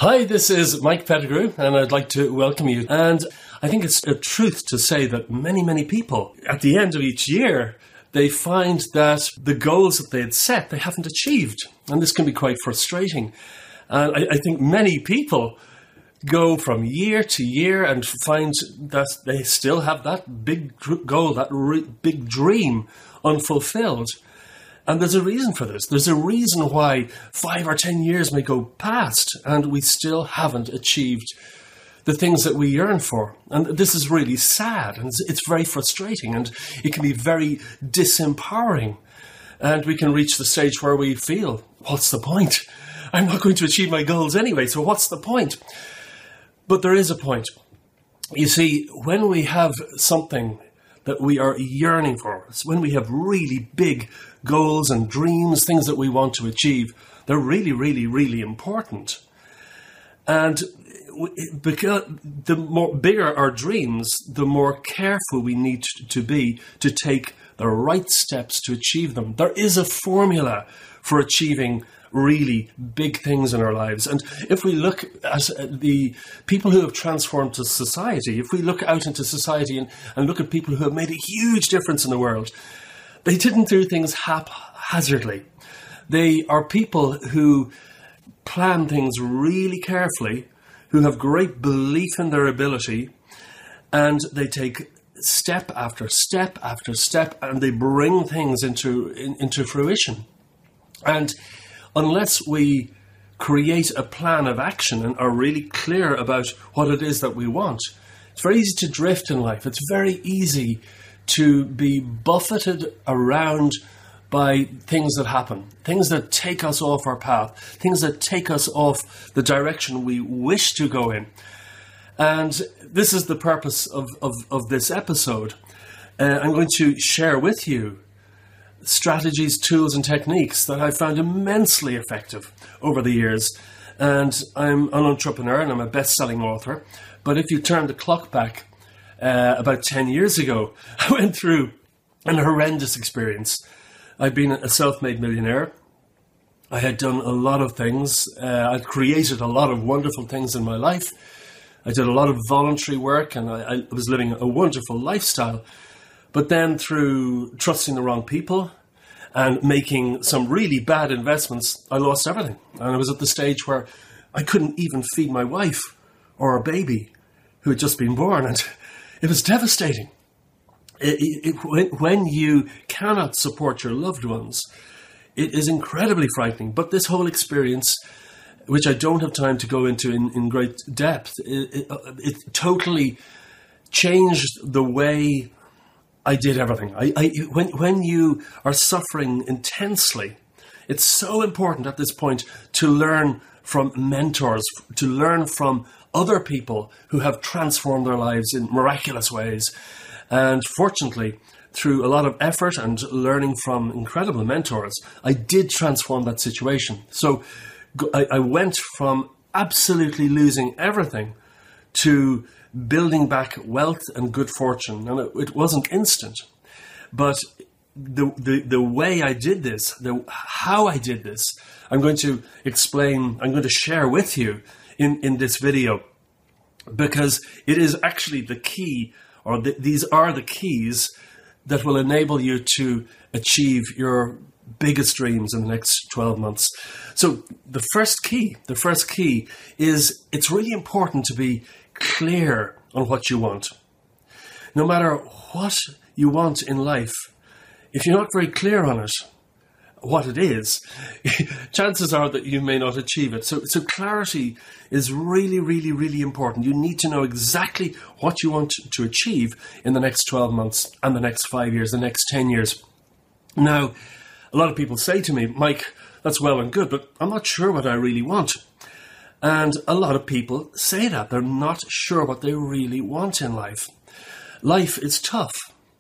Hi, this is Mike Pettigrew, and I'd like to welcome you. And I think it's a truth to say that many people, at the end of each year, they find that the goals that they had set, they haven't achieved. And this can be quite frustrating. And I think many people go from year to year and find that they still have that big goal, that big dream unfulfilled. And there's a reason for this. There's a reason why 5 or 10 years may go past and we still haven't achieved the things that we yearn for. And this is really sad, and it's very frustrating, and it can be very disempowering. And we can reach the stage where we feel, what's the point? I'm not going to achieve my goals anyway, so what's the point? But there is a point. You see, when we have something that we are yearning for, when we have really big goals and dreams, things that we want to achieve, they're really important. And because the more bigger our dreams, the more careful we need to be to take the right steps to achieve them. There is a formula for achieving really big things in our lives. And if we look at the people who have transformed to society, if we look out into society and look at people who have made a huge difference in the world, they didn't do things haphazardly. They are people who plan things really carefully, who have great belief in their ability, and they take step after step after step, and they bring things into fruition. And unless we create a plan of action and are really clear about what it is that we want, it's very easy to drift in life. It's very easy to be buffeted around by things that happen, things that take us off our path, things that take us off the direction we wish to go in. And this is the purpose of this episode. I'm going to share with you strategies, tools, and techniques that I've found immensely effective over the years. And I'm an entrepreneur and I'm a best-selling author. But if you turn the clock back about 10 years ago, I went through an horrendous experience. I'd been a self-made millionaire. I had done a lot of things. I'd created a lot of wonderful things in my life. I did a lot of voluntary work, and I was living a wonderful lifestyle. But then through trusting the wrong people and making some really bad investments, I lost everything. And I was at the stage where I couldn't even feed my wife or a baby who had just been born. And it was devastating. When you cannot support your loved ones, it is incredibly frightening. But this whole experience, which I don't have time to go into in great depth, it totally changed the way I did everything. When you are suffering intensely, it's so important at this point to learn from mentors, to learn from other people who have transformed their lives in miraculous ways. And fortunately, through a lot of effort and learning from incredible mentors, I did transform that situation. So I went from absolutely losing everything to building back wealth and good fortune. And it wasn't instant, but the way I did this, how I did this, I'm going to explain, I'm going to share with you in this video, because it is actually the key, or these are the keys that will enable you to achieve your biggest dreams in the next 12 months. So the first key is it's really important to be clear on what you want. No matter what you want in life, if you're not very clear on it, what it is, chances are that you may not achieve it. So clarity is really important. You need to know exactly what you want to achieve in the next 12 months and the next 5 years, the next 10 years. Now, a lot of people say to me, Mike, that's well and good, but I'm not sure what I really want. And a lot of people say that. They're not sure what they really want in life. Life is tough.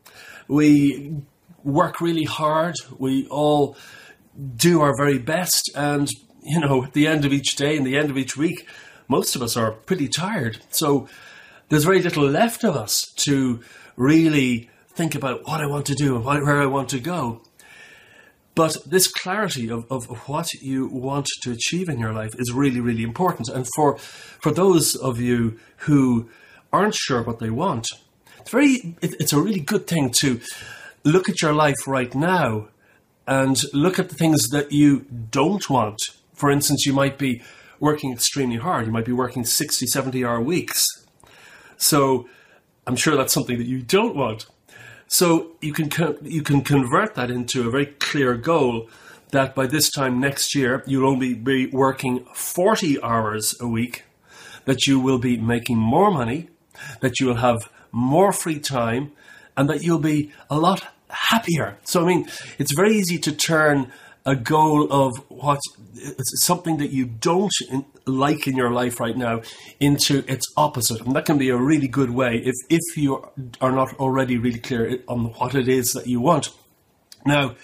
We work really hard. We all do our very best. And, at the end of each day and the end of each week, most of us are pretty tired. So there's very little left of us to really think about what I want to do and where I want to go. But this clarity of what you want to achieve in your life is really, really important. And for those of you who aren't sure what they want, it's a really good thing to look at your life right now and look at the things that you don't want. For instance, you might be working extremely hard. You might be working 60, 70-hour weeks. So I'm sure that's something that you don't want. So you can convert that into a very clear goal that by this time next year, you'll only be working 40 hours a week, that you will be making more money, that you will have more free time, and that you'll be a lot happier. So, I mean, it's very easy to turn a goal of it's something that you don't like in your life right now into its opposite. And that can be a really good way if you are not already really clear on what it is that you want. Now,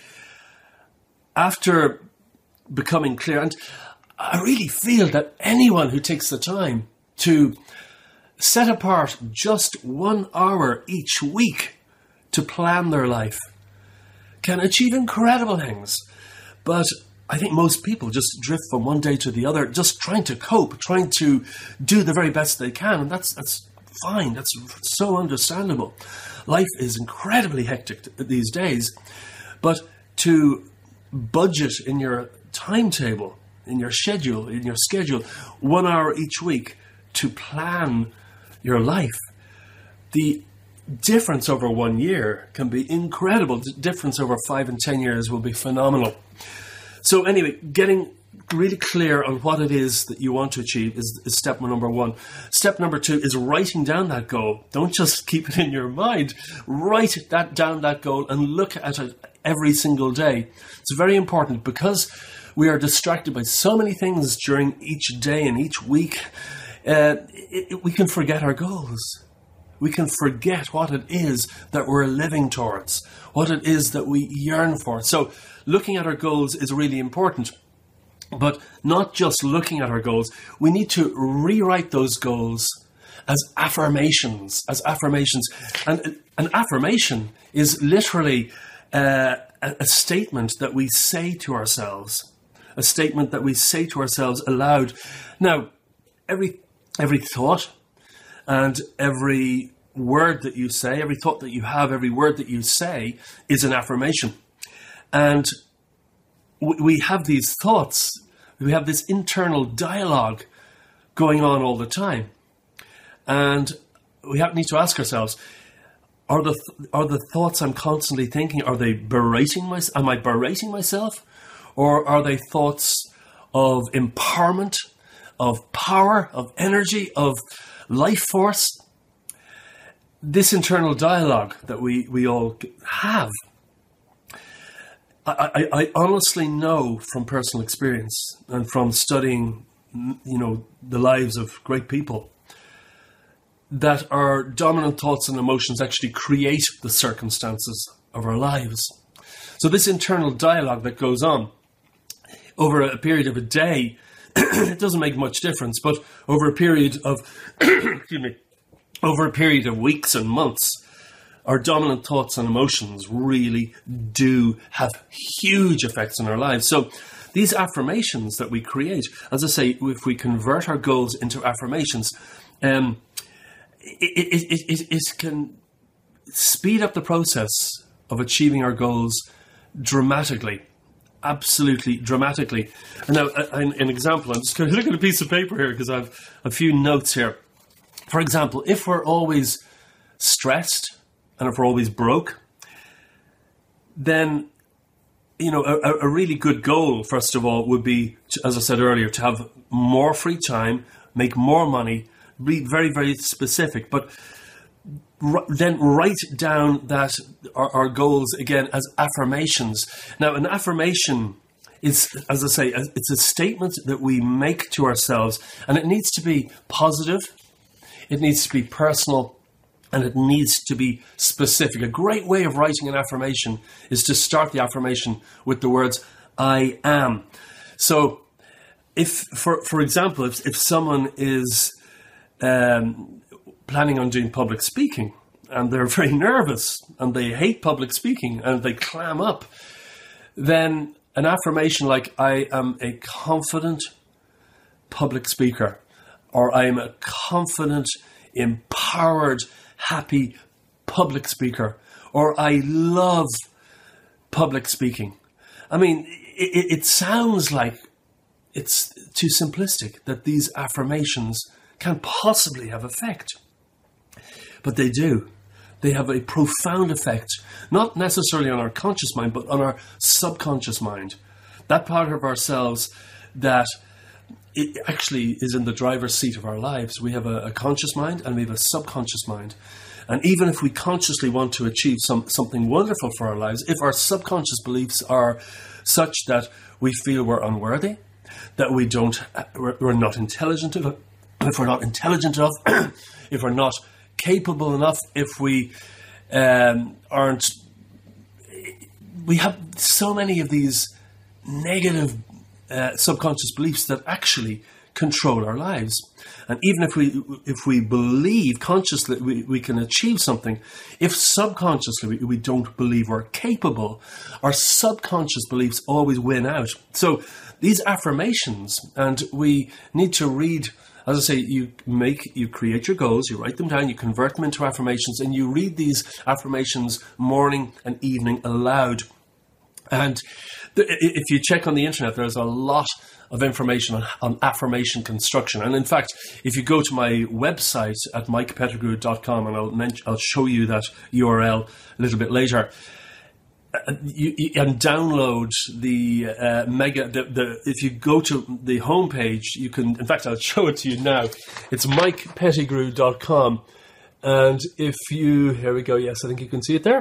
after becoming clear, and I really feel that anyone who takes the time to set apart just 1 hour each week to plan their life can achieve incredible things. But I think most people just drift from one day to the other, just trying to cope, trying to do the very best they can. And that's fine. That's so understandable. Life is incredibly hectic these days. But to budget in your timetable, in your schedule, 1 hour each week to plan your life, the difference over 1 year can be incredible. The difference over 5 and 10 years will be phenomenal. So anyway, getting really clear on what it is that you want to achieve is step number one. Step number two is writing down that goal. Don't just keep it in your mind. Write down that goal and look at it every single day. It's very important because we are distracted by so many things during each day and each week. We can forget our goals. We can forget what it is that we're living towards, what it is that we yearn for. So looking at our goals is really important. But not just looking at our goals, we need to rewrite those goals as affirmations. And an affirmation is literally a statement that we say to ourselves, a statement that we say to ourselves aloud. Now, every thought and every word that you say, every thought that you have, every word that you say is an affirmation. And we have these thoughts, we have this internal dialogue going on all the time. And we need to ask ourselves, are the thoughts I'm constantly thinking, are they berating myself? Am I berating myself? Or are they thoughts of empowerment, of power, of energy, of life force? This internal dialogue that we all have, I honestly know from personal experience and from studying, the lives of great people, that our dominant thoughts and emotions actually create the circumstances of our lives. So this internal dialogue that goes on over a period of a day, it doesn't make much difference, but over a period of, over a period of weeks and months, our dominant thoughts and emotions really do have huge effects on our lives. So these affirmations that we create, as I say, if we convert our goals into affirmations, it can speed up the process of achieving our goals dramatically. Absolutely dramatically. And now, an example, I'm just going to look at a piece of paper here because I have a few notes here. For example, if we're always stressed and if we're always broke, then, a really good goal, first of all, would be, as I said earlier, to have more free time, make more money, be very, very specific. But then write down that our goals again as affirmations. Now, an affirmation is, as I say, it's a statement that we make to ourselves, and it needs to be positive, it needs to be personal, and it needs to be specific. A great way of writing an affirmation is to start the affirmation with the words, I am. So if, for example, if someone is planning on doing public speaking and they're very nervous and they hate public speaking and they clam up, then an affirmation like, I am a confident public speaker, or I am a confident, empowered, happy public speaker, or I love public speaking. I mean, it sounds like it's too simplistic that these affirmations can't possibly have effect. But they do. They have a profound effect, not necessarily on our conscious mind, but on our subconscious mind. That part of ourselves that it actually is in the driver's seat of our lives. We have a conscious mind and we have a subconscious mind. And even if we consciously want to achieve something wonderful for our lives, if our subconscious beliefs are such that we feel we're unworthy, that we're not intelligent enough, if we're not intelligent enough, if we're not capable enough, if we aren't, we have so many of these negative subconscious beliefs that actually control our lives. And even if we believe consciously we can achieve something, if subconsciously we don't believe we're capable, our subconscious beliefs always win out. So these affirmations, and we need to read, as I say, you create your goals, you write them down, you convert them into affirmations, and you read these affirmations morning and evening aloud. And if you check on the internet, there's a lot of information on affirmation construction. And in fact, if you go to my website at mikepettigrew.com, and I'll show you that URL a little bit later, and download the if you go to the homepage, you can, in fact, I'll show it to you now. It's mikepettigrew.com. And if you, here we go, yes, I think you can see it there.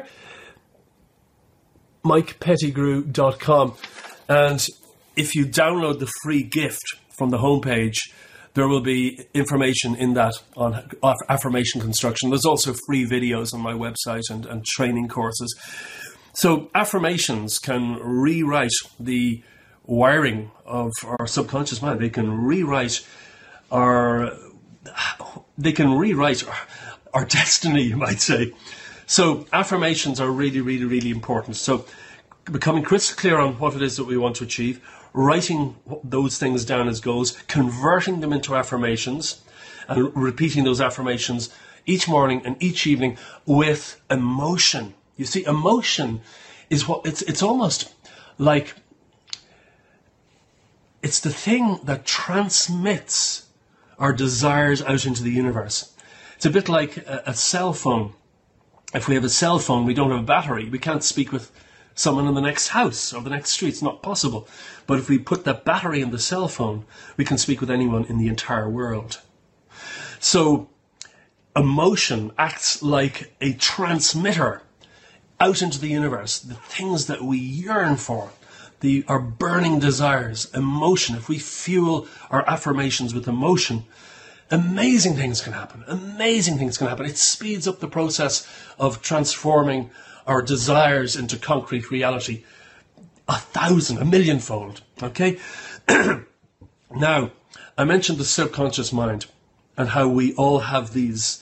mikepettigrew.com. And if you download the free gift from the homepage, there will be information in that on affirmation construction. There's also free videos on my website and training courses. So affirmations can rewrite the wiring of our subconscious mind. They can rewrite our destiny, you might say. So affirmations are really, really, really important. So becoming crystal clear on what it is that we want to achieve, writing those things down as goals, converting them into affirmations, and repeating those affirmations each morning and each evening with emotion. You see, emotion is what it's almost like it's the thing that transmits our desires out into the universe. It's a bit like a cell phone. If we have a cell phone, we don't have a battery. We can't speak with someone in the next house or the next street. It's not possible. But if we put that battery in the cell phone, we can speak with anyone in the entire world. So emotion acts like a transmitter out into the universe, the things that we yearn for, our burning desires, emotion. If we fuel our affirmations with emotion, amazing things can happen. Amazing things can happen. It speeds up the process of transforming our desires into concrete reality 1,000, 1,000,000-fold. Okay? Now, I mentioned the subconscious mind and how we all have these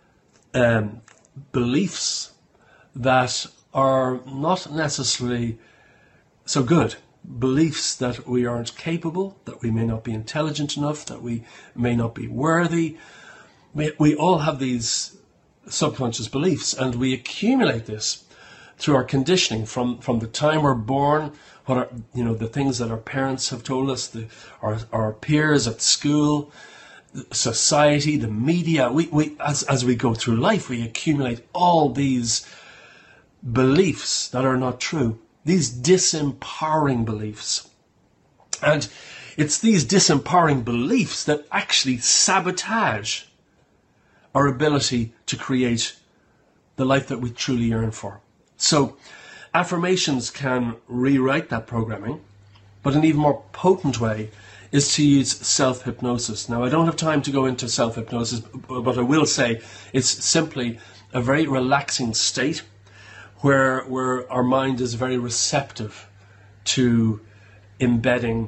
beliefs that are not necessarily so good. Beliefs that we aren't capable, that we may not be intelligent enough, that we may not be worthy. We all have these subconscious beliefs, and we accumulate this through our conditioning from the time we're born, what are, the things that our parents have told us, our peers at school, society, the media. As we go through life, we accumulate all these beliefs that are not true, these disempowering beliefs. And it's these disempowering beliefs that actually sabotage our ability to create the life that we truly yearn for. So affirmations can rewrite that programming, but an even more potent way is to use self-hypnosis. Now, I don't have time to go into self-hypnosis, but I will say it's simply a very relaxing state where our mind is very receptive to embedding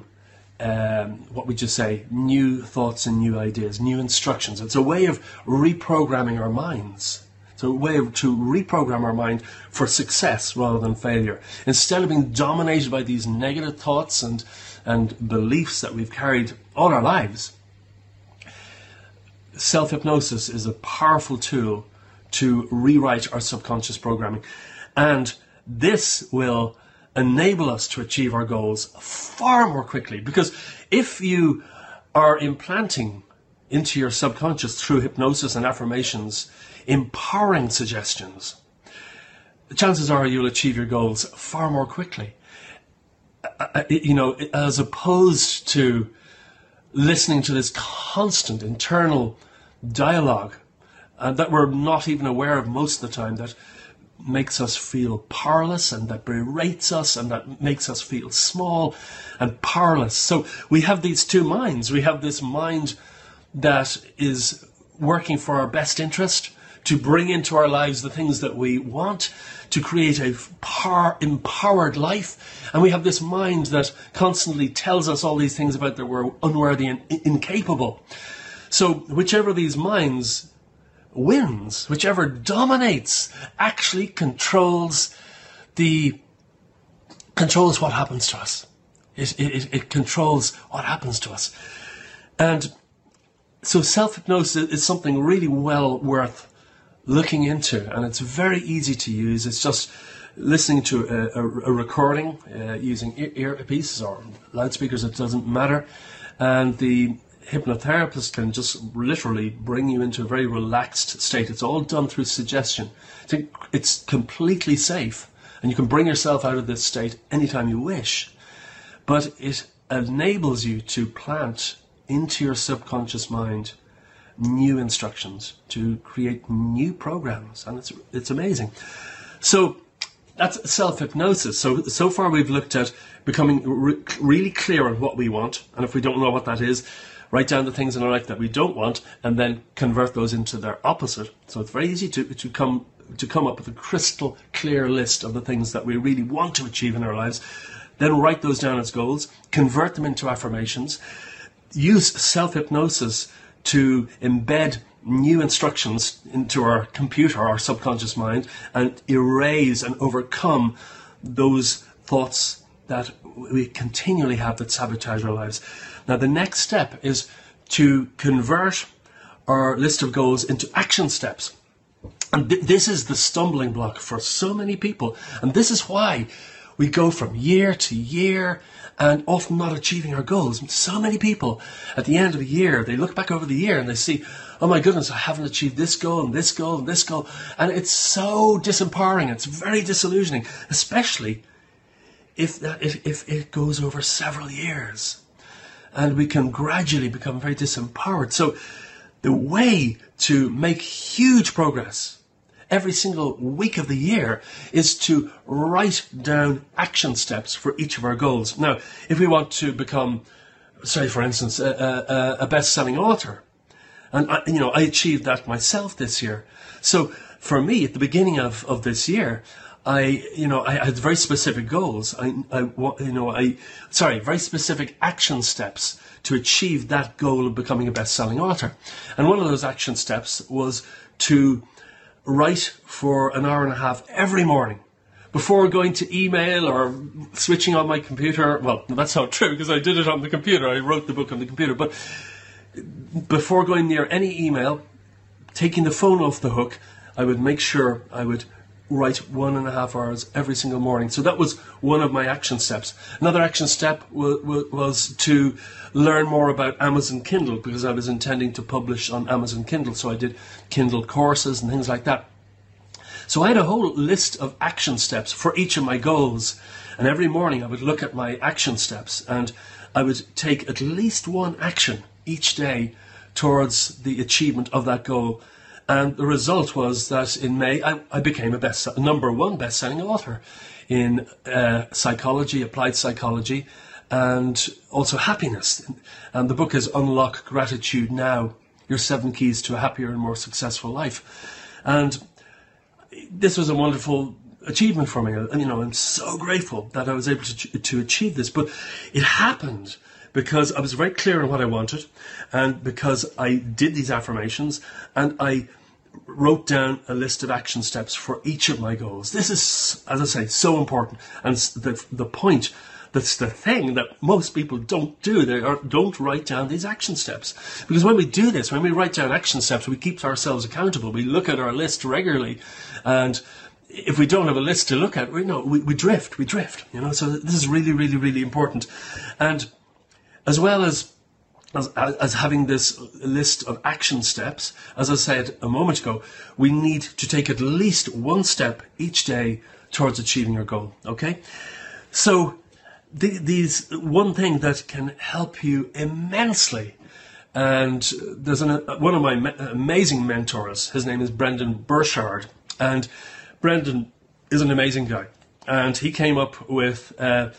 new thoughts and new ideas, new instructions. It's a way of reprogramming our minds It's a way to reprogram our mind for success rather than failure. Instead of being dominated by these negative thoughts and beliefs that we've carried all our lives, self-hypnosis is a powerful tool to rewrite our subconscious programming. And this will enable us to achieve our goals far more quickly. Because if you are implanting into your subconscious through hypnosis and affirmations empowering suggestions, the chances are you'll achieve your goals far more quickly. As opposed to listening to this constant internal dialogue that we're not even aware of most of the time, that makes us feel powerless and that berates us and that makes us feel small and powerless. So we have these two minds. We have this mind that is working for our best interest, to bring into our lives the things that we want, to create a empowered life. And we have this mind that constantly tells us all these things about that we're unworthy and incapable. So whichever of these minds wins, whichever dominates, actually controls what happens to us. It controls what happens to us. And so self-hypnosis is something really well worth looking into, and it's very easy to use. It's just listening to a recording using earpieces or loudspeakers, it doesn't matter, and the hypnotherapist can just literally bring you into a very relaxed state. It's all done through suggestion. It's completely safe, and you can bring yourself out of this state anytime you wish, but it enables you to plant into your subconscious mind new instructions to create new programs, and it's amazing. So that's self-hypnosis. So far we've looked at becoming really clear on what we want, and if we don't know what that is, write down the things in our life that we don't want and then convert those into their opposite. So it's very easy to come up with a crystal clear list of the things that we really want to achieve in our lives. Then write those down as goals, convert them into affirmations, use self-hypnosis to embed new instructions into our computer, our subconscious mind, and erase and overcome those thoughts that we continually have that sabotage our lives. Now, the next step is to convert our list of goals into action steps. And this is the stumbling block for so many people. And this is why we go from year to year and often not achieving our goals. So many people at the end of the year, they look back over the year and they see, oh my goodness, I haven't achieved this goal and this goal and this goal. And it's so disempowering. It's very disillusioning, especially if it goes over several years. And we can gradually become very disempowered. So the way to make huge progress every single week of the year is to write down action steps for each of our goals. Now, if we want to become, say, for instance, a best-selling author, and I achieved that myself this year. So for me, at the beginning of this year, I had very specific goals. Very specific action steps to achieve that goal of becoming a best-selling author. And one of those action steps was to write for an hour and a half every morning before going to email or switching on my computer. Well, that's not true because I did it on the computer. I wrote the book on the computer. But before going near any email, taking the phone off the hook, I would make sure I would write 1.5 hours every single morning. So that was one of my action steps. Another action step was to learn more about Amazon Kindle, because I was intending to publish on Amazon Kindle. So I did Kindle courses and things like that. So I had a whole list of action steps for each of my goals. And every morning I would look at my action steps and I would take at least one action each day towards the achievement of that goal. And the result was that in May, I became a number one best-selling author in psychology, applied psychology, and also happiness. And the book is Unlock Gratitude Now, Your 7 Keys to a Happier and More Successful Life. And this was a wonderful achievement for me. I'm so grateful that I was able to achieve this. But it happened because I was very clear on what I wanted, and because I did these affirmations, and I wrote down a list of action steps for each of my goals. This is, as I say, so important. And the point, that's the thing that most people don't do. They don't write down these action steps. Because when we do this, when we write down action steps, we keep ourselves accountable. We look at our list regularly. And if we don't have a list to look at, we drift. So this is really, really, really important. And as well as having this list of action steps, as I said a moment ago, we need to take at least one step each day towards achieving your goal, okay? So these one thing that can help you immensely, and there's one of my amazing mentors, his name is Brendan Burchard, and Brendan is an amazing guy, and he came up with a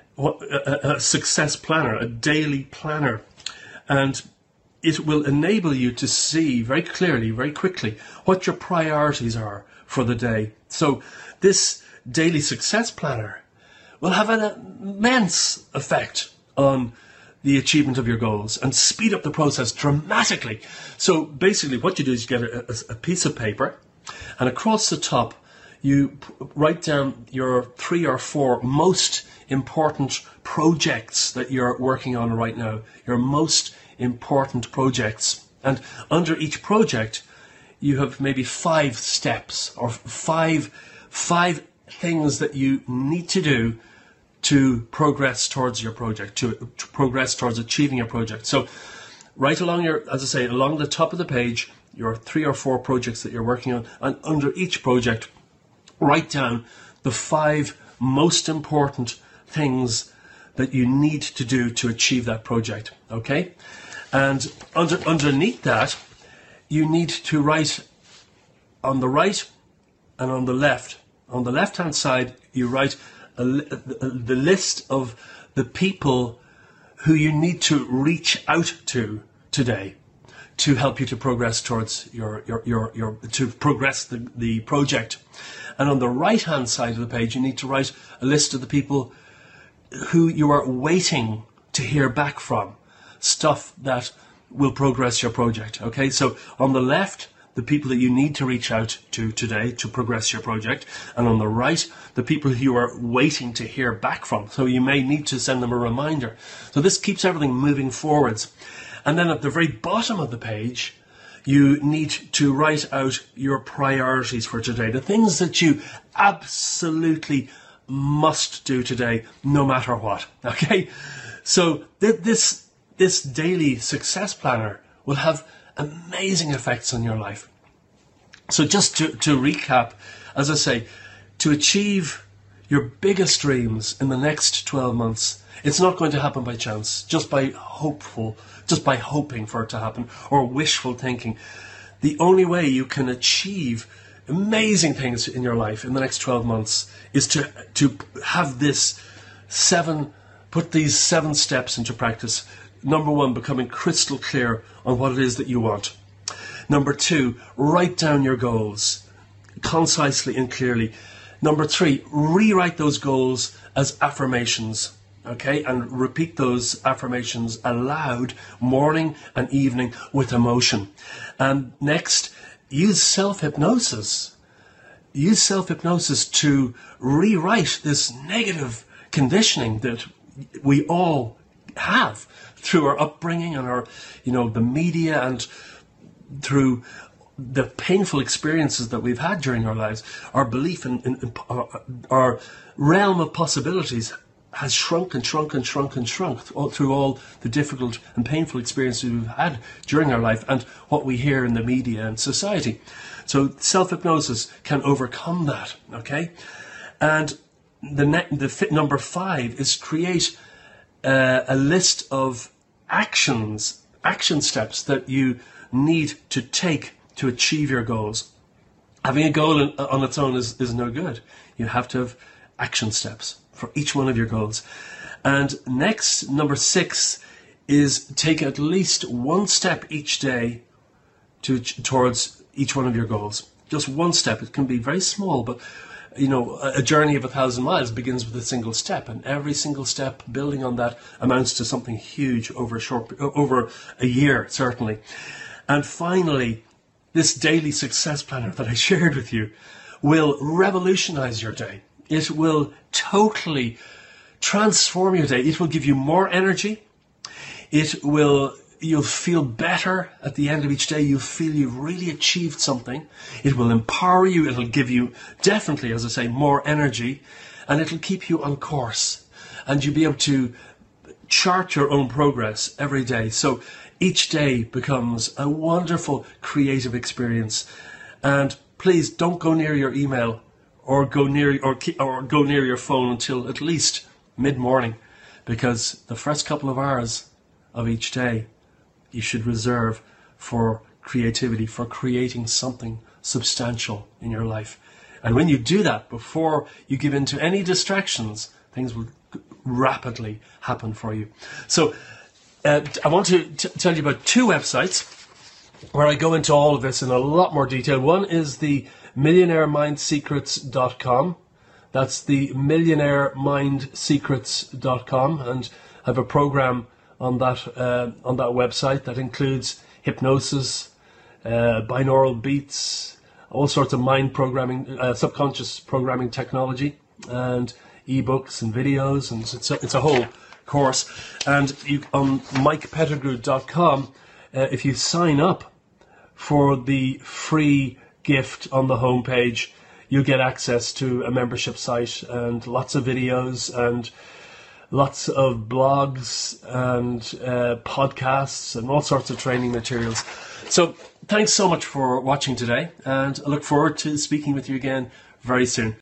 success planner, a daily planner. And it will enable you to see very clearly, very quickly, what your priorities are for the day. So this daily success planner will have an immense effect on the achievement of your goals and speed up the process dramatically. So basically what you do is you get a piece of paper, and across the top you write down your 3 or 4 most important projects that you're working on right now, your most important projects. And under each project, you have maybe 5 steps or five things that you need to do to progress towards your project, to progress towards achieving your project. So right along along the top of the page, your 3 or 4 projects that you're working on, and under each project, write down the 5 most important things that you need to do to achieve that project, okay? And underneath that, you need to write on the right and on the left. On the left-hand side, you write the list of the people who you need to reach out to today to help you to progress towards to progress the project. And on the right-hand side of the page, you need to write a list of the people who you are waiting to hear back from, stuff that will progress your project, okay? So on the left, the people that you need to reach out to today to progress your project, and on the right, the people who you are waiting to hear back from. So you may need to send them a reminder. So this keeps everything moving forwards. And then at the very bottom of the page, you need to write out your priorities for today, the things that you absolutely must do today, no matter what, okay? So this daily success planner will have amazing effects on your life. So just to recap, as I say, to achieve your biggest dreams in the next 12 months, it's not going to happen by chance, just by hoping for it to happen, or wishful thinking. The only way you can achieve amazing things in your life in the next 12 months is to have put these 7 steps into practice. Number 1, becoming crystal clear on what it is that you want. Number 2, write down your goals concisely and clearly. Number 3, rewrite those goals as affirmations, okay? And repeat those affirmations aloud, morning and evening, with emotion. And next, use self-hypnosis. Use self-hypnosis to rewrite this negative conditioning that we all have through our upbringing and our, the media, and through the painful experiences that we've had during our lives. Our belief in our realm of possibilities has shrunk through all the difficult and painful experiences we've had during our life and what we hear in the media and society. So self-hypnosis can overcome that, okay? And number 5 is create a list of action steps that you need to take to achieve your goals. Having a goal on its own is no good. You have to have action steps for each one of your goals. And next, number 6, is take at least one step each day towards each one of your goals. Just one step. It can be very small, but a journey of 1,000 miles begins with a single step, and every single step building on that amounts to something huge over a year, certainly. And finally, this daily success planner that I shared with you will revolutionize your day. It will totally transform your day. It will give you more energy. You'll feel better at the end of each day. You'll feel you've really achieved something. It will empower you. It'll give you definitely, as I say, more energy, and it'll keep you on course. And you'll be able to chart your own progress every day. So each day becomes a wonderful creative experience. And please don't go near your email or go near your phone until at least mid-morning, because the first couple of hours of each day you should reserve for creativity, for creating something substantial in your life. And when you do that, before you give in to any distractions, things will rapidly happen for you. So I want to tell you about two websites where I go into all of this in a lot more detail. One is the millionairemindsecrets.com. That's the millionairemindsecrets.com, and I have a program on that website that includes hypnosis, binaural beats, all sorts of mind programming, subconscious programming technology, and ebooks and videos, and it's a whole course. And on mikepettigrew.com, if you sign up for the free gift on the homepage, you'll get access to a membership site and lots of videos and lots of blogs and podcasts and all sorts of training materials. So thanks so much for watching today, and I look forward to speaking with you again very soon.